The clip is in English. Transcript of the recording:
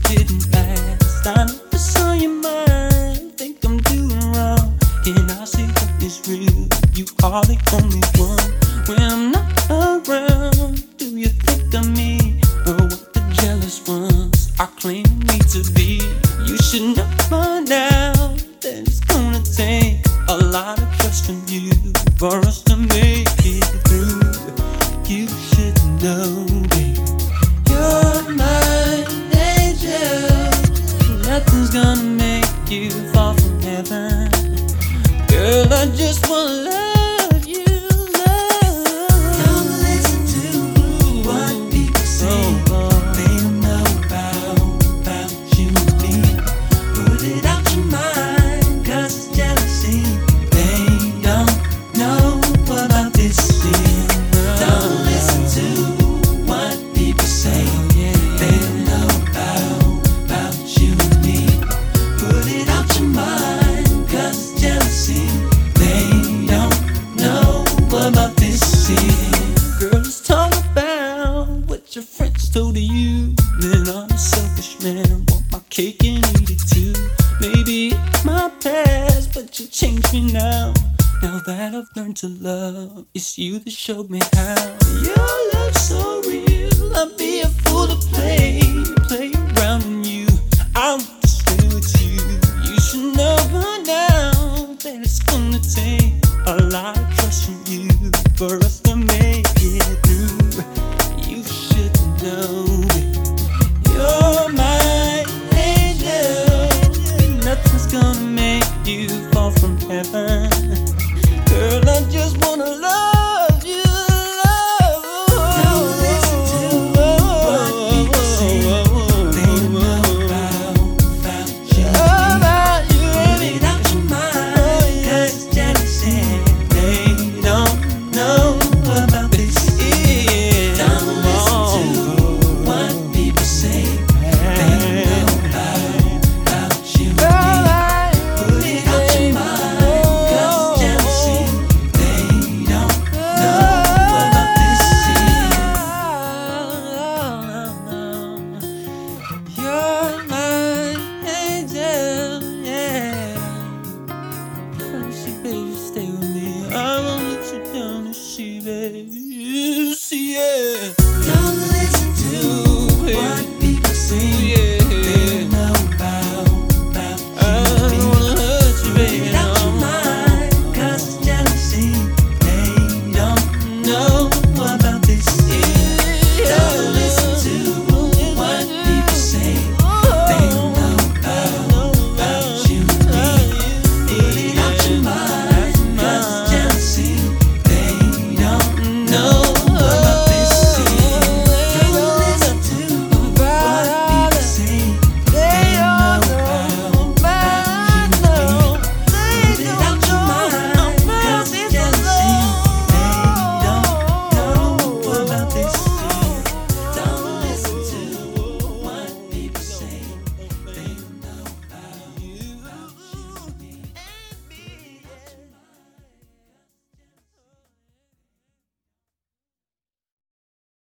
didn't last. I never saw your mind. Think I'm doing wrong. And I say what is real. You are the only one. When I'm not around, do you think of me? Or what the jealous ones are claiming me to be? You should know by now that it's gonna take a lot of trust from you for us to make it through. You should know, babe, you're my angel. Nothing's gonna make you fall from heaven. Girl, I just wanna love you, love. Don't listen to what people say. They don't know about you and me. Put it out your mind, 'cause it's jealousy. They don't know about this sin. Don't listen to what people say. They don't know about you and me. Put it out your mind, 'cause it's jealousy. They don't know about this sin. Girl, let's talk about what your friends told you. Then I'm a selfish man, want my cake and eat it too. Maybe it's my past, but you changed me now. Now that I've learned to love, it's you that showed me how. Your love's so real, I'd be a fool to play around in